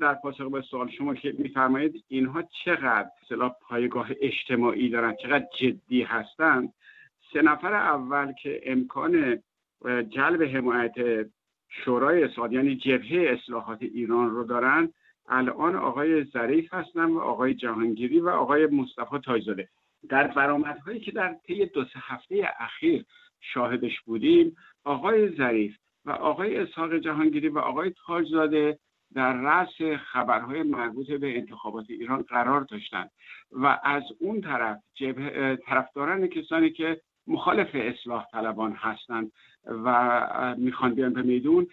در پاسخ به سوال شما که می‌فرمایید اینها چقدر اصطلاح پایگاه اجتماعی دارن، چقدر جدی هستند، 3 نفر اول که امکان جلب حمایت شورای اصلاحات یعنی جبهه اصلاحات ایران رو دارن، الان آقای ظریف هستن و آقای جهانگیری و آقای مصطفی تاج‌زاده. در برآمدهایی که در طی 2-3 هفته اخیر شاهدش بودیم، آقای ظریف و آقای اسحاق جهانگیری و آقای تاج‌زاده در رأس خبرهای مربوط به انتخابات ایران قرار داشتند و از اون طرف طرفداران کسانی که مخالف اصلاح طلبان هستند و میخوان بیان به میدون،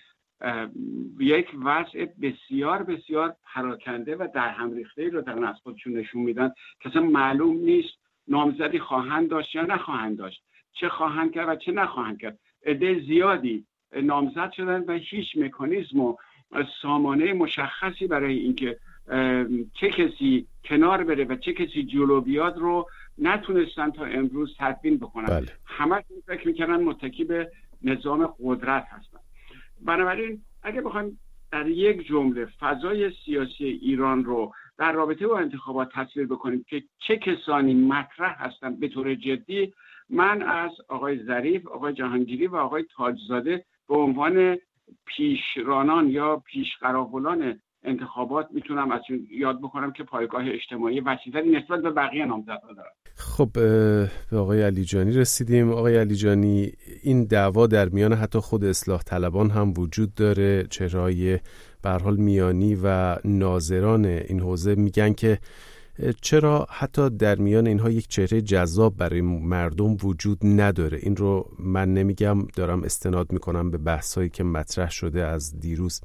یک وضع بسیار بسیار پراکنده و در هم ریخته‌ای رو در از خودشون نشون میدن که اصلا معلوم نیست نامزدی خواهند داشت یا نخواهند داشت، چه خواهند کرد و چه نخواهند کرد. عده زیادی نامزد شدن و هیچ مکانیزم و سامانه مشخصی برای اینکه چه کسی کنار بره و چه کسی جلو بیاد رو نتونستن تا امروز تدوین بکنن. بله. همه فکر می‌کردن متکی به نظام قدرت هستن. بنابراین اگه بخوایم در یک جمله فضای سیاسی ایران رو در رابطه با انتخابات تصویر بکنیم که چه کسانی مطرح هستن به طور جدی، من از آقای ظریف، آقای جهانگیری و آقای تاج‌زاده به عنوان پیشرانان یا پیشقراولان انتخابات میتونم ازشون یاد بکنم که پایگاه اجتماعی وسیع‌تری نسبت به بقیه نامزدها دارن. خب به آقای علیجانی رسیدیم. آقای علیجانی، این دعوا در میان حتی خود اصلاح طلبان هم وجود داره. چهره‌های به هر حال میانی و ناظران این حوزه میگن که چرا حتی در میان اینها یک چهره جذاب برای مردم وجود نداره. این رو من نمیگم، دارم استناد میکنم به بحثایی که مطرح شده از دیروز.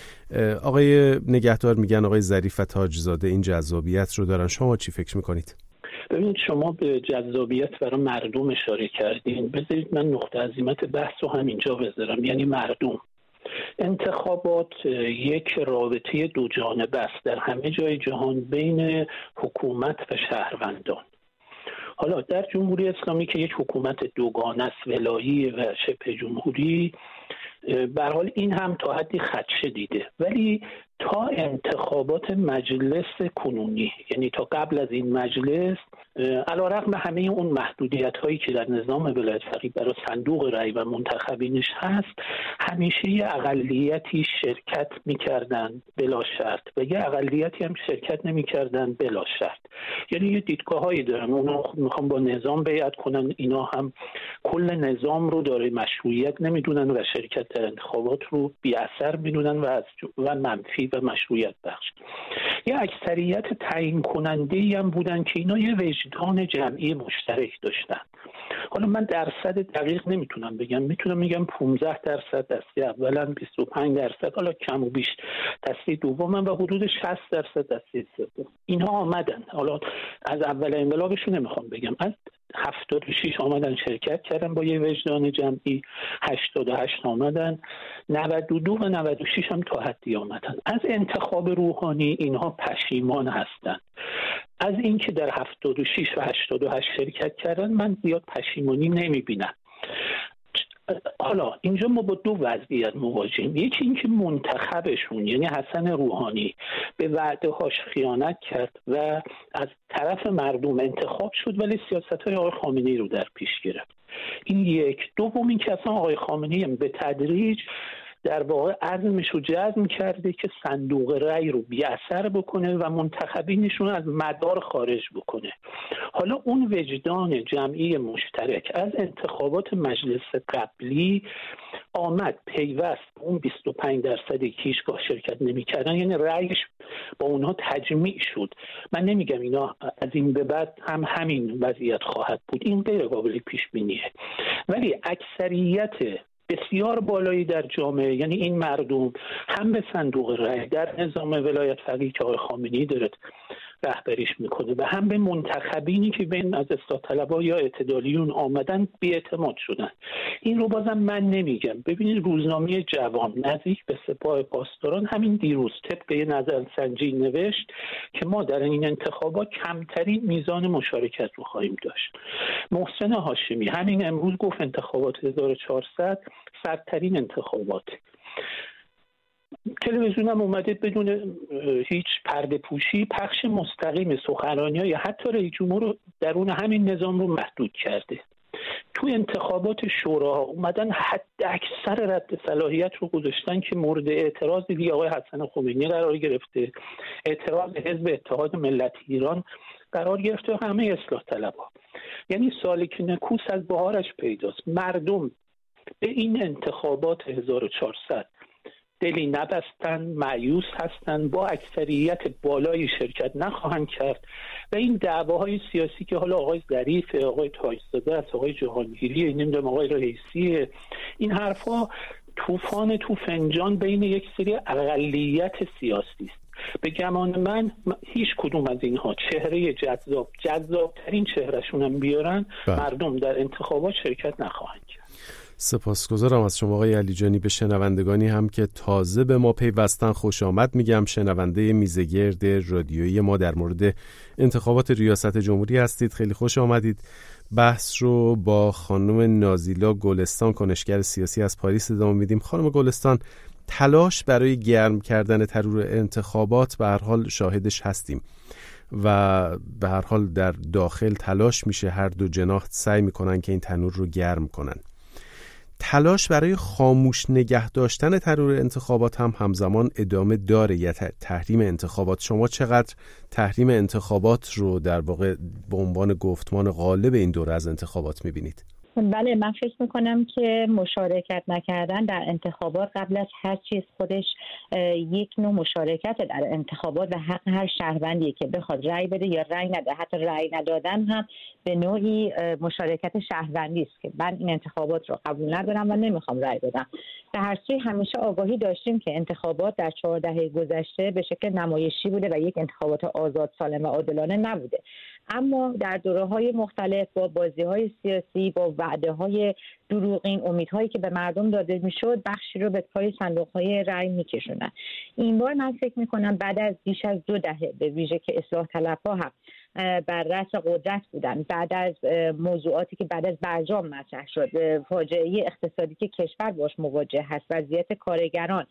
آقای نگهدار میگن آقای ظریف و تاج‌زاده این جذابیت رو دارن. شما چی فکر میکنید؟ ببینید، شما به جذابیت برای مردم اشاره کردین. بذارید من نقطه عظیمت بحث رو همینجا بذارم، یعنی مردم. انتخابات یک رابطه دو جانبه است در همه جای جهان بین حکومت و شهروندان. حالا در جمهوری اسلامی که یک حکومت دوگانه است، ولایی و شبه جمهوری، به هر حال این هم تا حدی خدشه دیده، ولی تا انتخابات مجلس کنونی، یعنی تا قبل از این مجلس، علیرغم همه اون محدودیت هایی که در نظام ولایت فقیه برای صندوق رأی و منتخبینش هست، همیشه یه اقلیتی شرکت میکردن بلا شرط و یه اقلیتی هم شرکت نمیکردن بلا شرط. یعنی یه دیدگاه هایی دارن، اونا میخوان با نظام بیعت کنن، اینا هم کل نظام رو داره مشروعیت نمیدونن و شرکت در انتخابات رو بی اثر میدونن و منفی و مشروعیت بخش. یه اکثریت تعیین کننده هم بودن که اینا یه وجدان جمعی مشترک داشتن. حالا من درصد دقیق نمیتونم بگم، میتونم میگم 15% دسته اولن، 25%، حالا کم و بیش دسته دومن و حدود 60% دسته سوم. اینها آمدن، حالا از اول انقلابشون نمیخوام بگم، از 76 آمدن شرکت کردن با یه وجدان جمعی، 88 آمدن، 92 و 96 هم تا حدی آمدن. از انتخاب روحانی اینها پشیمان هستن. از اینکه در 76 و 88 شرکت کردن من زیاد پشیمانی نمیبینم. حالا اینجا ما با دو وضعیت مواجهیم. یکی اینکه منتخبشون یعنی حسن روحانی به وعده هاش خیانت کرد و از طرف مردم انتخاب شد ولی سیاست‌های آقای خامنه‌ای رو در پیش گرفت. این یک. دوم اینکه اصلا آقای خامنه‌ای به تدریج در واقع عزمش رو جزم کرده که صندوق رأی رو بی اثر بکنه و منتخبینشون از مدار خارج بکنه. حالا اون وجدان جمعی مشترک از انتخابات مجلس قبلی آمد پیوست اون 25% که هیچگاه شرکت نمی‌کردن، یعنی رأیش با اونها تجمیع شد. من نمیگم اینا از این به بعد هم همین وضعیت خواهد بود، این غیر قابل پیش بینیه، ولی اکثریت بسیار بالایی در جامعه، یعنی این مردم، هم به صندوق رأی در نظام ولایت فقیه که آقای خامنه‌ای داره رهبریش میکنه و هم به منتخبینی که بین از اصلاح طلبها یا اعتدالیون آمدن بی‌اعتماد شدن. این رو بازم من نمیگم. ببینید روزنامه جوان نزدیک به سپاه پاسداران همین دیروز طبق یه نظرسنجی نوشت که ما در این انتخابات کمترین میزان مشارکت رو خواهیم داشت. محسن هاشمی همین امروز گفت انتخابات 1400 سردترین انتخابات. تلویزیون هم اومده بدون هیچ پرده پوشی پخش مستقیم سخنرانی‌ها یا حتی رئیس جمهور رو درون همین نظام رو محدود کرده. تو انتخابات شوراها اومدن حد اکثر رد صلاحیت رو گذاشتن که مورد اعتراض دیگه آقای حسن خمینی قرار گرفته، اعتراض حزب اتحاد ملت ایران قرار گرفته، همه اصلاح طلبها. یعنی سالک کوس از بهارش پیداست. مردم به این انتخابات 1400 دلی نبستن، مایوس هستن، با اکثریت بالایی شرکت نخواهند کرد و این دعواهای سیاسی که حالا آقای ظریف، آقای تاج‌زاده است، آقای جهانگیری، نمیدونم آقای رئیسی، این حرفا طوفان تو فنجان بین یک سری اقلیت سیاسی است. به گمان من هیچ کدوم از اینها چهره جذابترین چهرهشون هم بیارن مردم در انتخابات شرکت نخواهند کرد. سپاسگزارم از شما آقای علیجانی. به شنوندگانی هم که تازه به ما پیوستن خوش آمد میگم. شنونده میزگرد رادیویی ما در مورد انتخابات ریاست جمهوری هستید. خیلی خوش آمدید. بحث رو با خانم نازیلا گلستان، کنشگر سیاسی از پاریس ادامه میدیم. خانم گلستان، تلاش برای گرم کردن ترور انتخابات به هر حال شاهدش هستیم و به هر حال در داخل تلاش میشه، هر دو جناح سعی میکنن که این تنور رو گرم کنن. تلاش برای خاموش نگه داشتن ترور انتخابات هم همزمان ادامه داره یا تحریم انتخابات. شما چقدر تحریم انتخابات رو در واقع به عنوان گفتمان غالب این دوره از انتخابات میبینید؟ بله، من فکر میکنم که مشارکت نکردن در انتخابات قبل از هر چیز خودش یک نوع مشارکت در انتخابات و حق هر شهروندیه که بخواد رأی بده یا رأی نده. حتی رأی ندادن هم به نوعی مشارکت شهروندی است که من این انتخابات رو قبول ندارم و نمیخوام رأی بدم. به هر سوی همیشه آگاهی داشتیم که انتخابات در 4 دهه گذشته به شکل نمایشی بوده و یک انتخابات آزاد، سالم و عادلانه نبوده. اما در دوره‌های مختلف با بازی‌های سیاسی، با وعده‌های دروغین، امیدهایی که به مردم داده میشد، بخشی رو به پای صندوق‌های رأی می‌کشوندن. این بار من فکر می‌کنم بعد از بیش از 2 دهه، به ویژه که اصلاح طلب‌ها هم بر رأس قدرت بودن، بعد از موضوعاتی که بعد از برجام مطرح شد، فاجعه اقتصادی که کشور باش مواجه هست، وضعیت کارگران،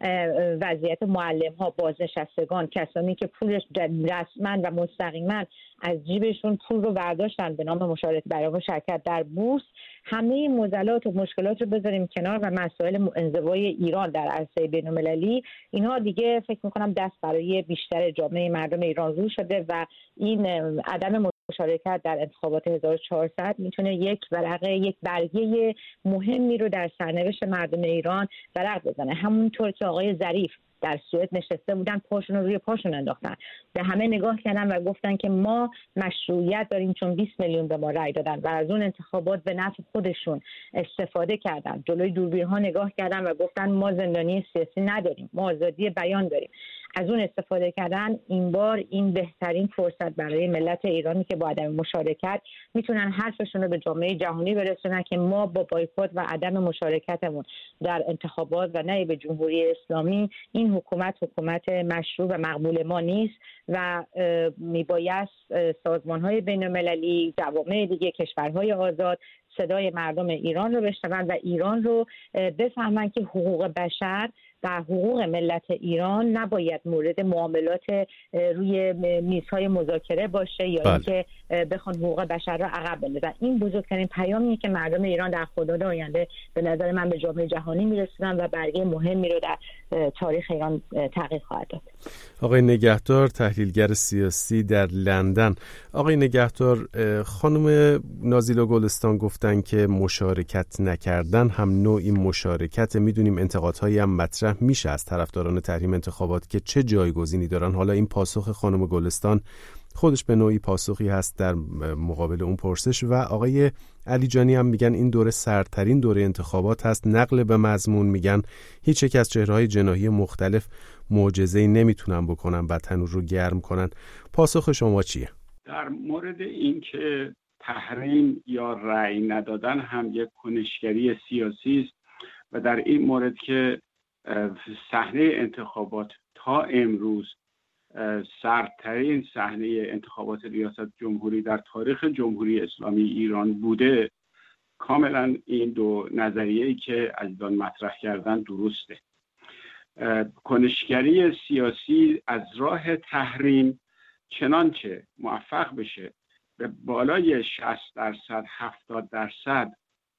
وضعیت معلم‌ها، بازنشستگان، کسانی که پول رسما و مستقیما از جیبشون پول رو برداشتن به نام مشارکت برای شرکت در بورس، همه معضلات و مشکلات رو بذاریم کنار و مسائل انزوای ایران در عرصه بین‌المللی، اینها دیگه فکر می‌کنم دست برای بیشتر جامعه مردم ایران رو شده و این عدم مشارکت در انتخابات 1400 میتونه یک ورقه، یک برگه مهمی رو در سرنوشت مردم ایران ورق بزنه. همونطور که آقای ظریف در سوئد نشسته بودن، پاشون رو روی پاشون انداختن، به همه نگاه کردن و گفتن که ما مشروعیت داریم چون 20 میلیون به ما رأی دادن و از اون انتخابات به نفع خودشون استفاده کردن. جلوی دوربین‌ها نگاه کردن و گفتن ما زندانی سیاسی نداریم، ما آزادی بیان داریم. از اون استفاده کردن. این بار این بهترین فرصت برای ملت ایرانی که با عدم مشارکت میتونن حرفشون رو به جامعه جهانی برسونن که ما با بایکوت و عدم مشارکتمون در انتخابات و نه به جمهوری اسلامی، این حکومت مشروع و مقبول ما نیست و میبایست سازمان‌های بین‌المللی، جوامع دیگه، کشورهای آزاد صدای مردم ایران رو بشنون و ایران رو بفهمن که حقوق بشر و حقوق ملت ایران نباید مورد معاملات روی میزهای مذاکره باشه یا اینکه بخوان حقوق بشر را عقب بندازن. این بزرگترین پیامیه که مردم ایران در خرداد آینده به نظر من به جامعه جهانی میرسونن و برگه مهمی رو در تاریخ ایران تغییر خواهد داد. آقای نگهدار، تحلیلگر سیاسی در لندن. آقای نگهدار، خانم نازیلا گلستان گفتن که مشارکت نکردن هم نوعی مشارکت. میدونیم انتقادهایی هم مطرح میشه از طرفداران تحریم انتخابات که چه جایگزینی دارن. حالا این پاسخ خانم گلستان خودش به نوعی پاسخی هست در مقابل اون پرسش و آقای علیجانی هم میگن این دوره سردترین دوره انتخابات هست. نقل به مضمون میگن هیچ یک از چهره‌های جناحی مختلف معجزه‌ای نمیتونن بکنن و تنور رو گرم کنن. پاسخ شما چیه؟ در مورد اینکه تحریم یا رأی ندادن هم یک کنشگری سیاسی است و در این مورد که صحنه انتخابات تا امروز سردترین صحنه انتخابات ریاست جمهوری در تاریخ جمهوری اسلامی ایران بوده، کاملا این دو نظریه‌ای که عزیزان مطرح کردن درسته. کنشگری سیاسی از راه تحریم چنانچه موفق بشه به بالای 60%، 70%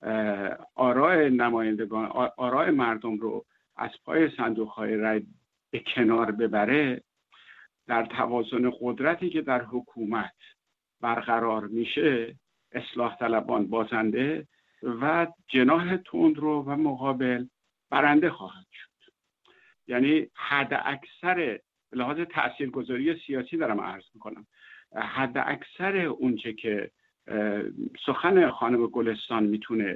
آراء نمایندگان، آراء مردم رو از پای صندوق‌های رای به کنار ببره، در توازن قدرتی که در حکومت برقرار میشه اصلاح طلبان بازنده و جناح تندرو و مقابل برنده خواهد شد. یعنی حد اکثر به لحاظ تاثیرگذاری سیاسی دارم عرض میکنم، حد اکثر اونچه که سخن خانم گلستان میتونه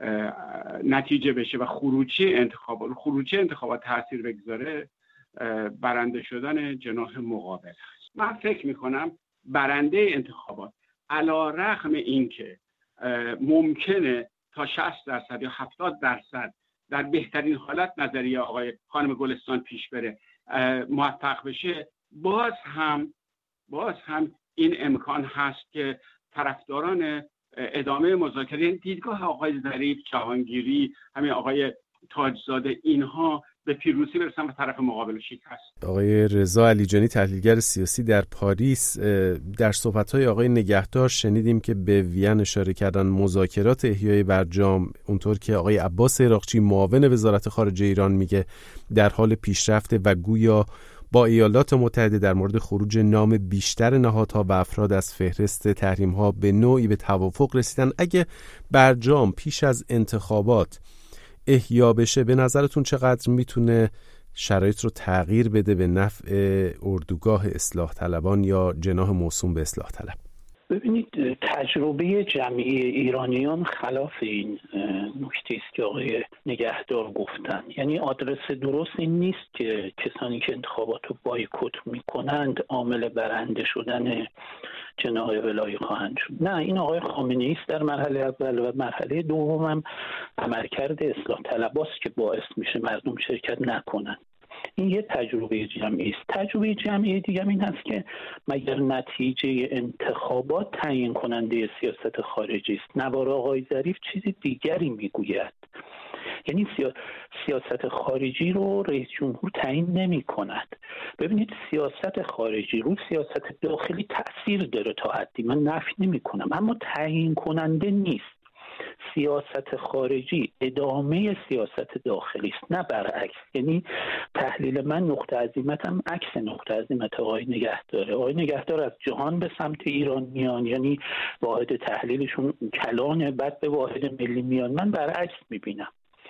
نتیجه بشه و خروجی انتخابات تاثیر بگذاره برنده شدن جناح مقابل هست. من فکر میکنم برنده انتخابات علی رغم اینکه ممکنه تا 60% یا 70% در بهترین حالت نظریه آقای خانم گلستان پیش بره موفق بشه، باز هم این امکان هست که طرفداران ادامه مذاکره، دیدگاه آقای ظریف، جهانگیری، همین آقای تاجزاده، اینها به پیروزی برسن و طرف مقابل شکست. آقای رضا علیجانی تحلیلگر سیاسی در پاریس، در صحبت‌های آقای نگهدار شنیدیم که به وین اشاره کردن مذاکرات احیای برجام، اونطور که آقای عباس عراقچی معاون وزارت خارجه ایران میگه در حال پیشرفته و گویا با ایالات متحده در مورد خروج نام بیشتر نهادها و افراد از فهرست تحریم‌ها به نوعی به توافق رسیدن. اگه برجام پیش از انتخابات احیا بشه، به نظرتون چقدر میتونه شرایط رو تغییر بده به نفع اردوگاه اصلاح طلبان یا جناح موسوم به اصلاح طلب؟ ببینید، تجربه جمعی ایرانیان خلاف این نکته است که آقای نگهدار گفتن. یعنی آدرس درست این نیست که کسانی که انتخابات رو بایکوت میکنند عامل برنده شدن جناح ولایی خواهند شد. نه، این آقای خامنه‌ای است در مرحله اول و مرحله دوم هم عملکرد اصلاح طلباست که باعث میشه مردم شرکت نکنند. این یه تجربه جمعی است. تجربه جمعی دیگه این هست که مگر نتیجه انتخابات تعیین کننده سیاست خارجی است؟ نوار آقای ظریف چیز دیگری میگوید. یعنی سیاست خارجی رو رئیس جمهور تعیین نمی کند. ببینید، سیاست خارجی رو سیاست داخلی تأثیر داره تا حدی، من نفی نمی کنم، اما تعیین کننده نیست. سیاست خارجی ادامه سیاست داخلی است، نه برعکس. یعنی تحلیل من نقطه عزیمتم عکس نقطه عزیمت آقای نگهداره. آقای نگهدار از جهان به سمت ایران میان، یعنی واحد تحلیلشون کلان، بعد به واحد ملی میان. من برعکس میبینم.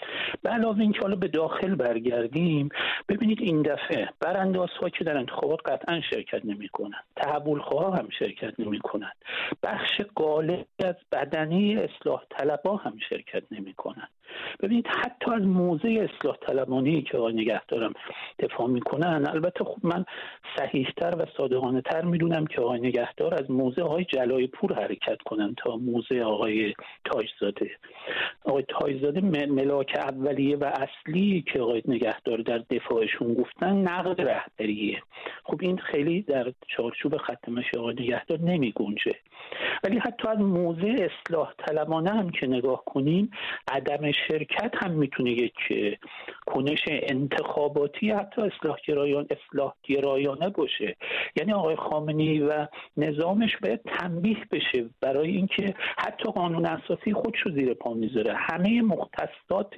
به علاوه این که حالا به داخل برگردیم، ببینید این دفعه براندازها که در انتخابات قطعا شرکت نمی کنند، تحولخواه هم شرکت نمی کنند، بخش غالب از بدنه اصلاح طلبها هم شرکت نمی کنند. ببینید حتی از موضع اصلاح طلبانی که آقای نگهدارم دفاع میکنن، البته خب من صحیح‌تر و صادقانه تر میدونم که آقای نگهدار از موضع آقای جلای پور حرکت کنن تا موضع آقای تاجزاده. آقای تاجزاده ملاک اولیه و اصلی که آقای نگهدار در دفاعشون گفتن نقد رهبریه. خب این خیلی در چارچوب خط مشی آقای نگهدار نمی گنجه. ولی حتی از موضع اصلاح طلبانه هم که نگاه کنیم، عدم شرکت هم میتونه یک کنش انتخاباتی حتی اصلاح گرایانه باشه. یعنی آقای خامنه‌ای و نظامش باید تنبیه بشه برای اینکه حتی قانون اساسی خودش رو زیر پا میذاره، همه مختصات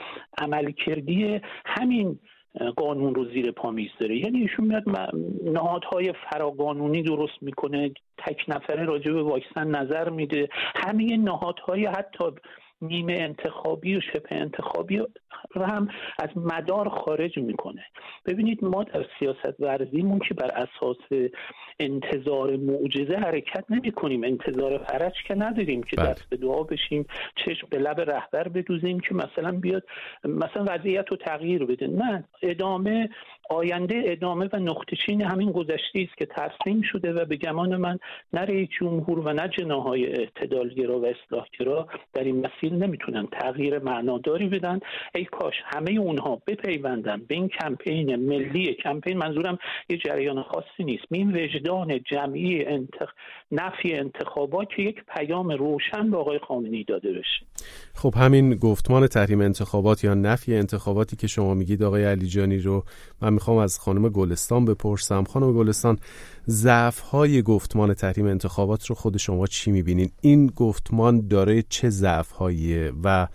عملکردی همین قانون رو زیر پا میذاره. یعنی ایشون میاد نهادهای فراقانونی درست میکنه، تک نفره راجع به واکسن نظر میده، همه نهادهای حتی نیمه انتخابی و شبه انتخابی رو هم از مدار خارج میکنه. ببینید، ما در سیاست ورزیمون که بر اساس انتظار معجزه حرکت نمی کنیم، انتظار فرج که نداریم که دست به دعا بشیم، چشم به لب رهبر بدوزیم که مثلا بیاد مثلا وضعیت رو تغییر بده. نه، ادامه آینده ادامه و نقطه‌چین همین گذشته است که ترسیم شده و به گمان من نه رئیس جمهور و نه جناح‌های اعتدالگرا و اصلاحگرا در این مسیر نمیتونن تغییر معناداری بدن. ای کاش همه اونها بپیوندن به این کمپین ملی. کمپین منظورم یه جریان خاصی نیست، این وجدان جمعی نفی انتخابات که یک پیام روشن به آقای خامنه‌ای داده بشه. خب همین گفتمان تحریم انتخابات یا نفی انتخاباتی که شما میگید آقای علیجانی رو من میخوام از خانم گلستان بپرسم. خانم گلستان، ضعف‌های گفتمان تحریم انتخابات رو خود شما چی میبینین؟ این گفتمان داره چه ضعف‌هاییه و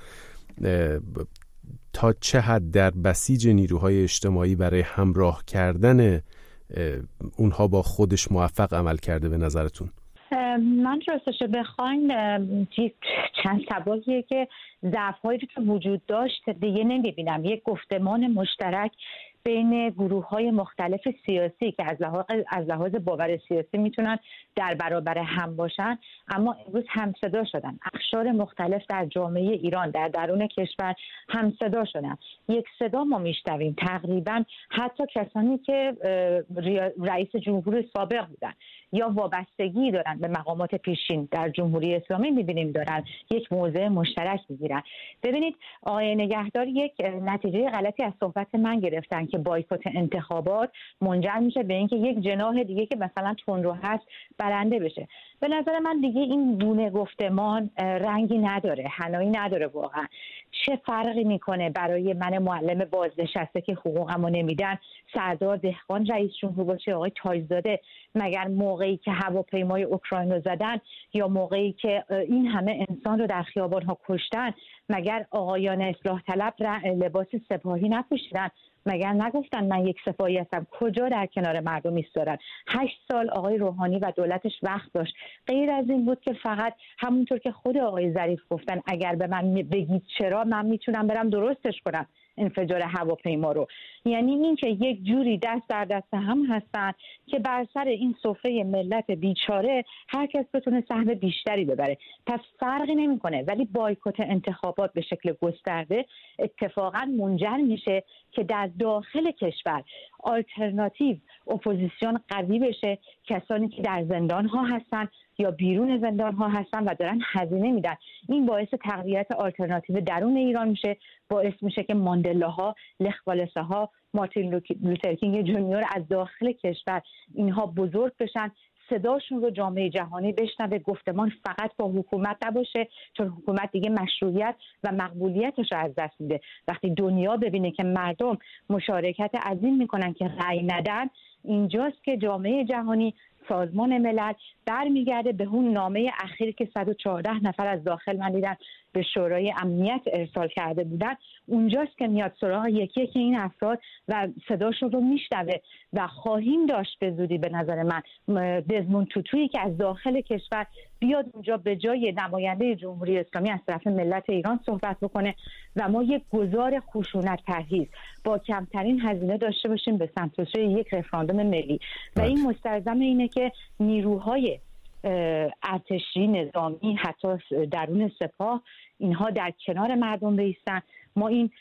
تا چه حد در بسیج نیروهای اجتماعی برای همراه کردن اونها با خودش موفق عمل کرده به نظرتون؟ من راستش بخواین چند سباقیه که ضعف‌هایی که وجود داشت دیگه نمی‌بینم. یک گفتمان مشترک بین گروه‌های مختلف سیاسی که از لحاظ باور سیاسی میتونن در برابر هم باشن، اما امروز همصدا شدن. اقشار مختلف در جامعه ایران در درون کشور همصدا شدن. یک صدا ما میشنویم. تقریبا حتی کسانی که رئیس جمهور سابق بودن یا وابستگی دارن به مقامات پیشین در جمهوری اسلامی می‌بینیم دارن یک موضع مشترک می‌گیرن. ببینید آقای نگهدار یک نتیجه غلطی از صحبت من گرفتن که بایکوت انتخابات منجر میشه به اینکه یک جناح دیگه که مثلا تندرو هست برنده بشه. به نظر من دیگه این گونه گفتمان رنگی نداره، حنایی نداره. واقعا چه فرقی میکنه برای من معلم بازنشسته که حقوقمو نمیدن سردار دهقان رئیس جمهور باشه، آقای تاجزاده؟ مگر موقعی که هواپیمای اوکراین رو زدن یا موقعی که این همه انسان رو در خیابان‌ها کشتن، مگر آقایان اصلاح طلب لباس سپاهی نپوشیدن؟ مگر نگفتن من یک سپاهی هستم؟ کجا در کنار مردم ایستادن؟ 8 سال آقای روحانی و دولتش وقت داشت. غیر از این بود که فقط همونطور که خود آقای ظریف گفتن اگر به من بگید چرا، من میتونم برم درستش کنم انفجار هواپیما رو. یعنی این که یک جوری دست در دست هم هستن که بر سر این سفره ملت بیچاره هر کس بتونه سهم بیشتری ببره. پس فرقی نمیکنه. ولی بایکوت انتخابات به شکل گسترده اتفاقا منجر میشه که در داخل کشور آلترناتیو اپوزیسیون قوی بشه. کسانی که در زندان ها هستن یا بیرون زندان ها هستن و دارن هزینه میدن، این باعث تقویت آلترناتیو درون ایران میشه. باعث میشه که ماندلاها، لخ والساها، مارتین لوتر کینگ جونیور از داخل کشور اینها بزرگ بشن، صداشون رو جامعه جهانی بشنوه. گفتمان فقط با حکومت نباشه، چون حکومت دیگه مشروعیت و مقبولیتش رو از دست میده. وقتی دنیا ببینه که مردم مشارکت عظیم میکنن که رأی ندن، اینجاست که جامعه جهانی، سازمان ملل برمیگرده به اون نامه اخیر که 114 نفر از داخل من دیدن به شورای امنیت ارسال کرده بودن. اونجاست که میاد سراغ یکی که این افراد و صداشون رو میشنوه و خواهیم داشت به زودی به نظر من دزموند توتویی که از داخل کشور بیاد اونجا به جای نماینده جمهوری اسلامی از طرف ملت ایران صحبت بکنه و ما یک گزار خشونت پرهیز با کمترین هزینه داشته باشیم به سمت سوی یک رفراندوم ملی. و این مستلزم اینه که نیروهای ارتشی، نظامی، حتی درون سپاه، اینها در کنار مردم بایستن. ما این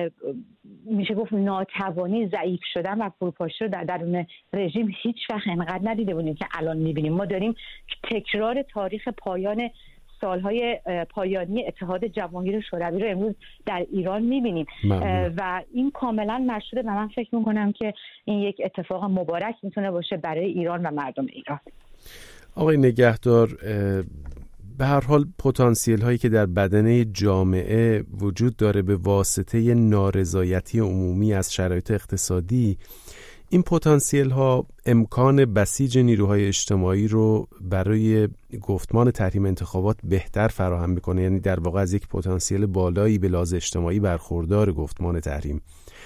میشه گفت ناتوانی، ضعیف شدن و فروپاشی رو در درون رژیم هیچ وقت انقدر ندیده بودیم که الان میبینیم. ما داریم تکرار تاریخ پایان سالهای پایانی اتحاد جماهیر شوروی رو امروز در ایران میبینیم و این کاملا مشهوده و من فکر میکنم که این یک اتفاق مبارک میتونه باشه برای ایران و مردم ایران. آقای نگهدار، به هر حال پتانسیل هایی که در بدنه جامعه وجود داره به واسطه نارضایتی عمومی از شرایط اقتصادی، این پتانسیل ها امکان بسیج نیروهای اجتماعی رو برای گفتمان تحریم انتخابات بهتر فراهم میکنه. یعنی در واقع از یک پتانسیل بالایی به لحاظ اجتماعی برخوردار گفتمان تحریم.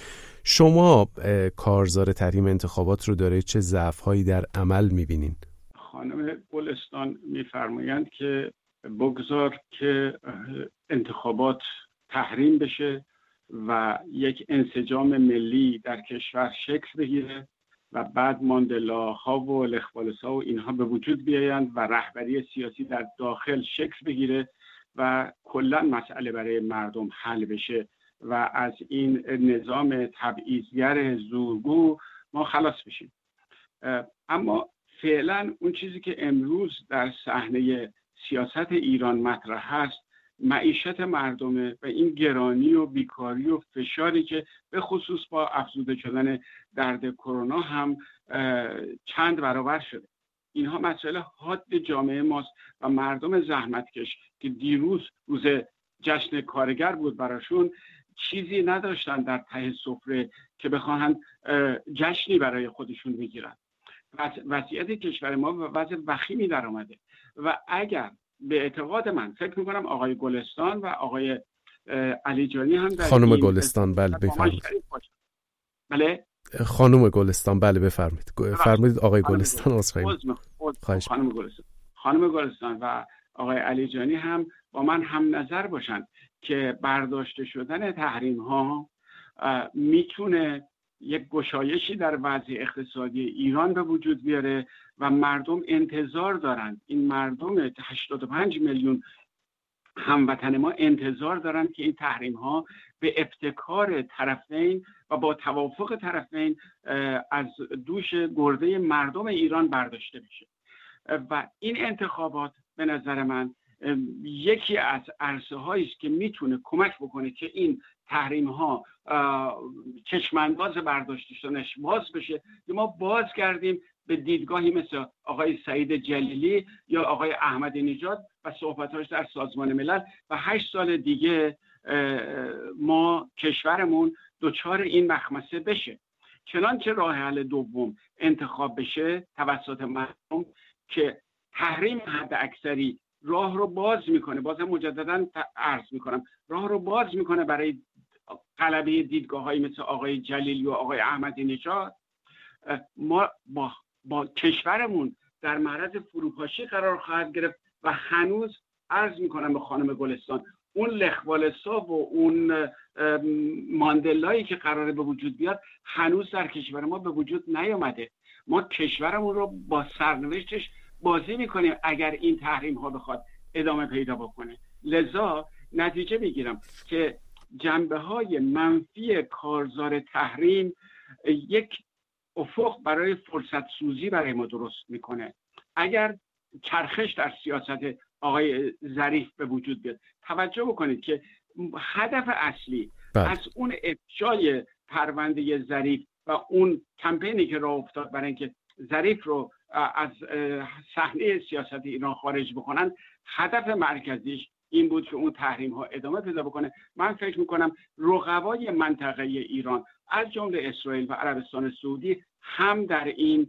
شما کارزار تحریم انتخابات رو داره چه ضعف‌هایی در عمل میبینین؟ خانم گلستان میفرمایند که بگذار که انتخابات تحریم بشه و یک انسجام ملی در کشور شکل بگیره و بعد ماندلاها و لخ والساها و اینها به وجود بیایند و رهبری سیاسی در داخل شکل بگیره و کلا مسئله برای مردم حل بشه. و از این نظام تبعیضگر زورگو ما خلاص بشیم. اما فعلا اون چیزی که امروز در صحنه سیاست ایران مطرح هست معیشت مردمه و این گرانی و بیکاری و فشاری که به خصوص با افزوده شدن درد کرونا هم چند برابر شده. اینها مسئله حاد جامعه ماست و مردم زحمتکش که دیروز روز جشن کارگر بود براشون چیزی نداشتن در ته سفره که بخواهند جشنی برای خودشون بگیرن. وضعیت کشور ما به وضع وخیمی در آمده و اگر به اعتقاد من فکر میکنم آقای گلستان و آقای علیجانی هم در خانم گلستان بله بفرمایید. بله خانم گلستان بله بفرمایید. فرمودید آقای گلستان. خانم گلستان و آقای علیجانی هم با من هم نظر باشند که برداشته شدن تحریم ها میتونه یک گشایشی در وضع اقتصادی ایران به وجود بیاره و مردم انتظار دارند. این مردم 85 میلیون هموطن ما انتظار دارند که این تحریم ها به ابتکار طرفین و با توافق طرفین از دوش گرده مردم ایران برداشته بشه و این انتخابات به نظر من یکی از عرصه هایی است که میتونه کمک بکنه که این تحریم ها چشمانداز برداشته شدنش باز بشه که ما بازگردیم به دیدگاهی مثل آقای سعید جلیلی یا آقای احمدی نژاد و صحبتاش در سازمان ملل و 8 سال دیگه ما کشورمون دچار این مخمسه بشه. چنانچه راه حل دوم انتخاب بشه توسط مردم که تحریم حد اکثری راه رو باز میکنه، بازم مجددا عرض میکنم، راه رو باز میکنه برای غلبه دیدگاه‌هایی مثل آقای جلیلی و آقای احمدی نژاد. ما با کشورمون در معرض فروپاشی قرار خواهد گرفت و هنوز عرض میکنم به خانم گلستان اون لخوالسا و اون ماندلایی که قراره به وجود بیاد هنوز در کشور ما به وجود نیامده. ما کشورمون رو با سرنوشتش بازی میکنیم اگر این تحریم ها بخواد ادامه پیدا بکنه. لذا نتیجه میگیرم که جنبه های منفی کارزار تحریم یک افق برای فرصت سوزی برای ما درست میکنه. اگر چرخش در سیاست آقای ظریف به وجود بیاد، توجه بکنید که هدف اصلی از اون افشای پرونده ظریف و اون کمپینی که راه افتاد برای اینکه ظریف رو از صحنه سیاست ایران خارج بکنن، هدف مرکزیش این بود که اون تحریم ها ادامه پیدا بکنه. من فکر میکنم رقبای منطقه ایران از جمله اسرائیل و عربستان سعودی هم در این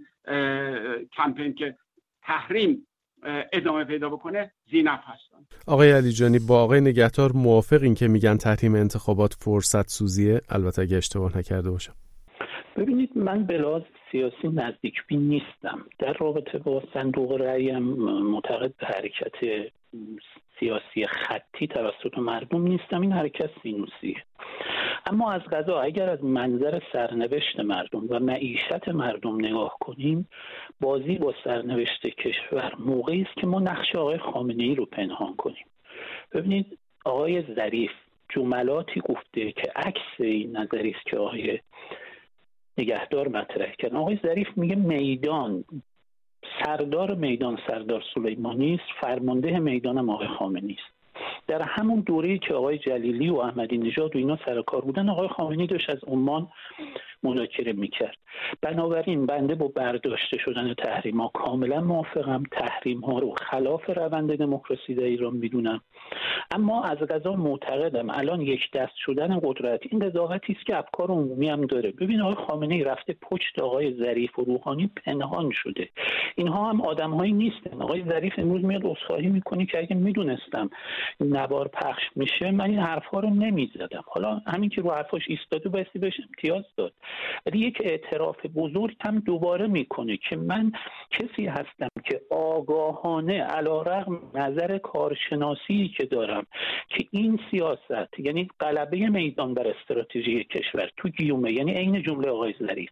کمپین که تحریم ادامه پیدا بکنه زینف هستن. آقای علیجانی با آقای نگهدار موافقین که میگن تحریم انتخابات فرصت سوزیه؟ البته اگه اشتباه نکرده باشم. ببینید من به لحاظ سیاسی نزدیک بین نیستم. در رابطه با صندوق رأیم معتقد به حرکت سیاسی خطی توسط مردم نیستم. این حرکت سینوسیه. اما از قضا اگر از منظر سرنوشت مردم و معیشت مردم نگاه کنیم، بازی با سرنوشت کشور موقعی است که ما نقش آقای خامنه‌ای رو پنهان کنیم. ببینید آقای ظریف جملاتی گفته که عکس این نظری است که آقای نگهدار مطرح کردن. آقای ظریف میگه سردار میدان سردار سلیمانی است، فرمانده میدانم آقای خامنه‌ای است. در همون دوره‌ای که آقای جلیلی و احمدی نژاد و اینا سر کار بودن، آقای خامنه‌ای داشت از عمان مذاکره میکرد. بنابراین بنده با برداشته شدن تحریم‌ها کاملا موافقم. تحریم‌ها رو خلاف روند دموکراسی در ایران میدونم. اما از قضا معتقدم الان یک دست شدن قدرت این قضاوتی است که افکار عمومی هم داره. ببین آقای خامنه‌ای رفته پشت آقای ظریف و روحانی پنهان شده. اینها هم آدم‌هایی نیستن. آقای ظریف امروز میاد عذرخواهی میکنه که اگه میدونستم نوار پخش میشه من این حرفا رو نمیزدم. حالا همین که رو حرفاش ایستاده بایستی بهش امتیاز داد. ولی یک اعتراف بزرگ هم دوباره میکنه که من کسی هستم که آگاهانه علیرغم نظر کارشناسی که دارم که این سیاست یعنی غلبه میدان بر استراتژی کشور تو گیومه، یعنی عین جمله آقای ظریف،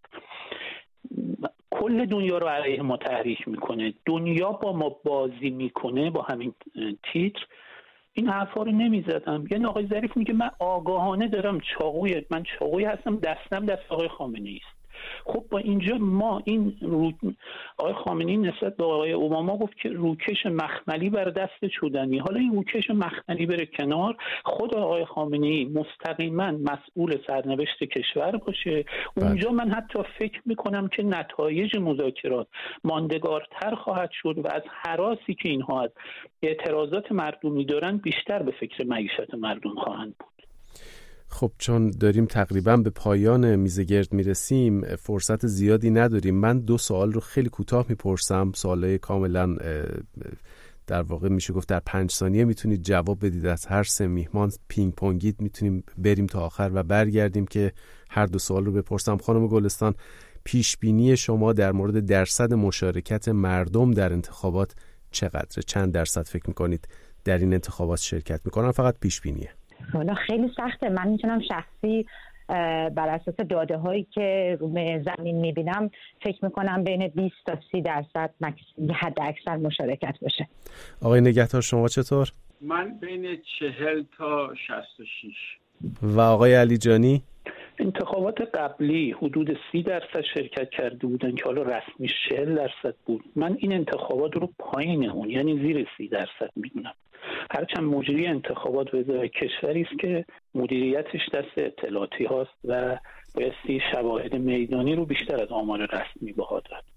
کل دنیا رو علیه ما تحریک میکنه، دنیا با ما بازی میکنه با همین تیتر، این حرفا رو نمیزدم. یعنی آقای ظریف میگه من آگاهانه دارم چاقوی هستم، دستم دست آقای خامنه‌ای است. خب با اینجا ما آقای خامنه‌ای نسبت به آقای اوباما گفت که روکش مخملی بر دست چودنی. حالا این روکش مخملی بره کنار، خود آقای خامنه‌ای مستقیما مسئول سرنوشت کشور باشه. اونجا من حتی فکر میکنم که نتایج مذاکرات ماندگارتر خواهد شد و از هراسی که اینها از اعتراضات مردمی دارن بیشتر به فکر معیشت مردم خواهند بود. خب چون داریم تقریبا به پایان میزگرد میرسیم، فرصت زیادی نداریم. من 2 سوال رو خیلی کوتاه میپرسم، سوالای کاملا در واقع میشه گفت در 5 ثانیه میتونید جواب بدید. از هر 3 میهمان پینگ پونگید میتونیم بریم تا آخر و برگردیم که هر 2 سوال رو بپرسم. خانم گلستان، پیش بینی شما در مورد درصد مشارکت مردم در انتخابات چقدره؟ چند درصد فکر میکنید در این انتخابات شرکت میکنن؟ فقط پیش بینیه. والا خیلی سخته. من میتونم شخصی بر اساس داده هایی که روی زمین میبینم فکر میکنم بین 20 تا 30% حد اکثر مشارکت باشه. آقای نگهدار شما چطور؟ من بین 40 تا 66. و آقای علیجانی؟ انتخابات قبلی حدود 30% شرکت کرده بودن که حالا رسمی 40% بود. من این انتخابات رو پایین اون، یعنی زیر 30% میدونم. هرچند مجری انتخابات وزارت کشوری است که مدیریتش دست اطلاعاتی هاست و بایستی شواهد میدانی رو بیشتر از آمار رسمی بها داد.